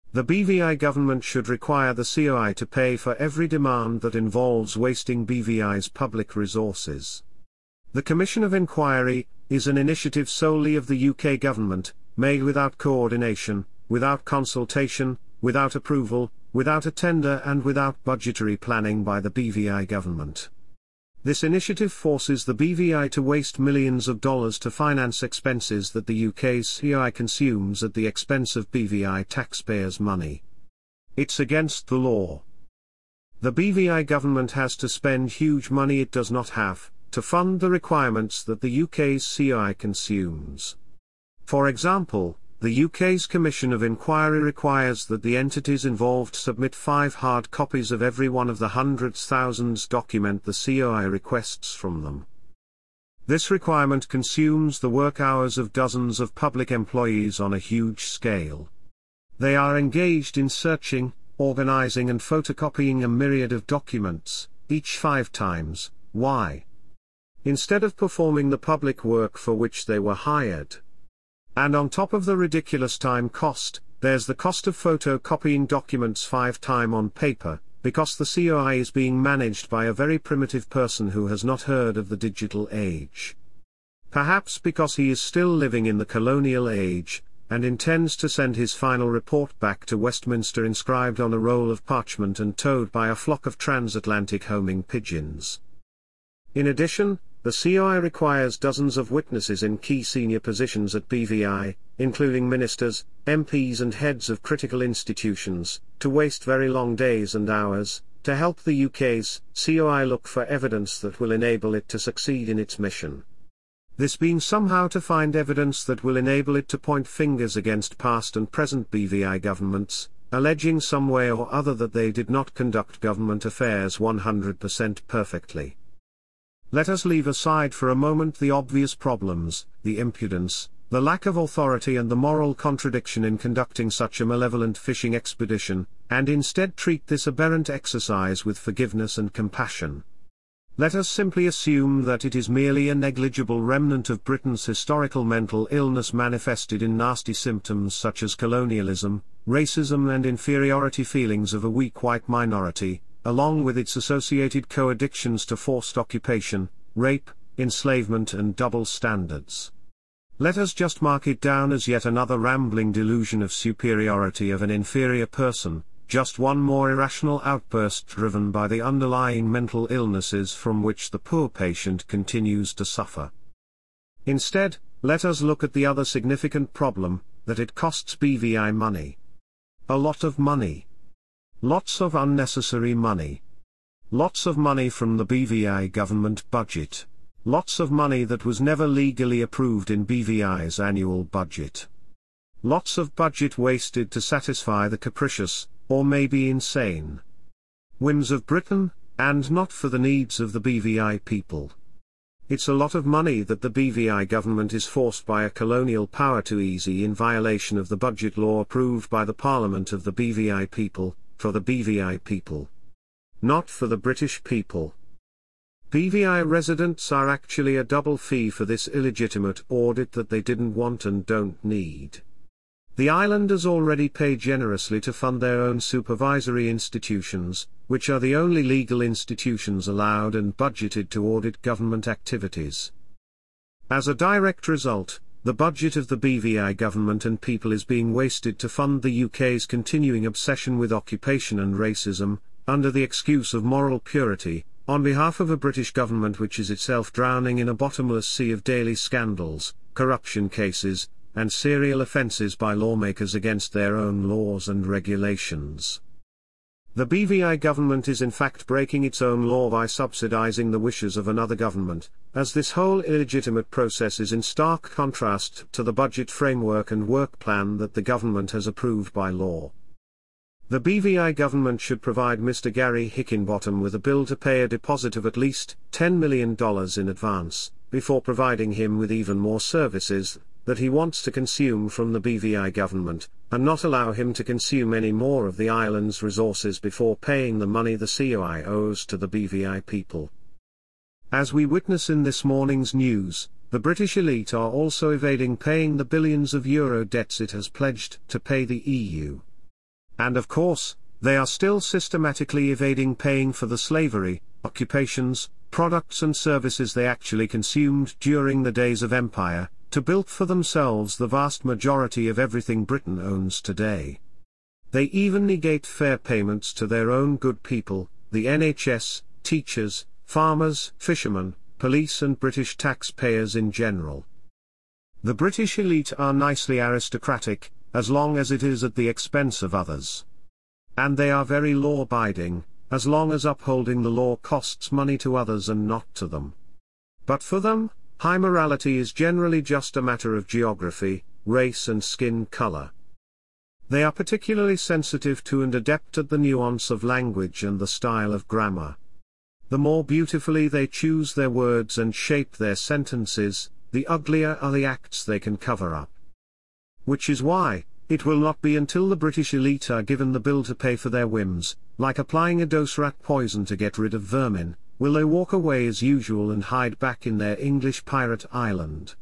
The BVI government should require the COI to pay for every demand that involves wasting BVI's public resources. The Commission of Inquiry is an initiative solely of the UK government, made without coordination, without consultation, without approval, without a tender and without budgetary planning by the BVI government. This initiative forces the BVI to waste millions of dollars to finance expenses that the UK's COI consumes at the expense of BVI taxpayers' money. It's against the law. The BVI government has to spend huge money it does not have, to fund the requirements that the UK's COI consumes. For example, the UK's Commission of Inquiry requires that the entities involved submit 5 hard copies of every one of the hundreds thousands document the COI requests from them. This requirement consumes the work hours of dozens of public employees on a huge scale. They are engaged in searching, organizing and photocopying a myriad of documents, each 5 times. Why? Instead of performing the public work for which they were hired. And on top of the ridiculous time cost, there's the cost of photocopying documents 5 times on paper, because the COI is being managed by a very primitive person who has not heard of the digital age. Perhaps because he is still living in the colonial age, and intends to send his final report back to Westminster inscribed on a roll of parchment and towed by a flock of transatlantic homing pigeons. In addition, the COI requires dozens of witnesses in key senior positions at BVI, including ministers, MPs and heads of critical institutions, to waste very long days and hours, to help the UK's COI look for evidence that will enable it to succeed in its mission. This being somehow to find evidence that will enable it to point fingers against past and present BVI governments, alleging some way or other that they did not conduct government affairs 100% perfectly. Let us leave aside for a moment the obvious problems, the impudence, the lack of authority and the moral contradiction in conducting such a malevolent fishing expedition, and instead treat this aberrant exercise with forgiveness and compassion. Let us simply assume that it is merely a negligible remnant of Britain's historical mental illness manifested in nasty symptoms such as colonialism, racism and inferiority feelings of a weak white minority, along with its associated co-addictions to forced occupation, rape, enslavement and double standards. Let us just mark it down as yet another rambling delusion of superiority of an inferior person, just one more irrational outburst driven by the underlying mental illnesses from which the poor patient continues to suffer. Instead, let us look at the other significant problem, that it costs BVI money. A lot of money. Lots of unnecessary money. Lots of money from the BVI government budget. Lots of money that was never legally approved in BVI's annual budget. Lots of budget wasted to satisfy the capricious, or maybe insane, whims of Britain, and not for the needs of the BVI people. It's a lot of money that the BVI government is forced by a colonial power to easy in violation of the budget law approved by the Parliament of the BVI people, for the BVI people. Not for the British people. BVI residents are actually a double fee for this illegitimate audit that they didn't want and don't need. The islanders already pay generously to fund their own supervisory institutions, which are the only legal institutions allowed and budgeted to audit government activities. As a direct result, the budget of the BVI government and people is being wasted to fund the UK's continuing obsession with occupation and racism, under the excuse of moral purity, on behalf of a British government which is itself drowning in a bottomless sea of daily scandals, corruption cases, and serial offences by lawmakers against their own laws and regulations. The BVI government is in fact breaking its own law by subsidising the wishes of another government, as this whole illegitimate process is in stark contrast to the budget framework and work plan that the government has approved by law. The BVI government should provide Mr. Gary Hickinbottom with a bill to pay a deposit of at least $10 million in advance, before providing him with even more services that he wants to consume from the BVI government, and not allow him to consume any more of the island's resources before paying the money the COI owes to the BVI people. As we witness in this morning's news, the British elite are also evading paying the billions of euro debts it has pledged to pay the EU. And of course, they are still systematically evading paying for the slavery, occupations, products and services they actually consumed during the days of empire, to build for themselves the vast majority of everything Britain owns today. They even negate fair payments to their own good people, the NHS, teachers, farmers, fishermen, police and British taxpayers in general. The British elite are nicely aristocratic, as long as it is at the expense of others. And they are very law-abiding, as long as upholding the law costs money to others and not to them. But for them, high morality is generally just a matter of geography, race and skin color. They are particularly sensitive to and adept at the nuance of language and the style of grammar. The more beautifully they choose their words and shape their sentences, the uglier are the acts they can cover up. Which is why, it will not be until the British elite are given the bill to pay for their whims, like applying a dose rat poison to get rid of vermin, will they walk away as usual and hide back in their English pirate island.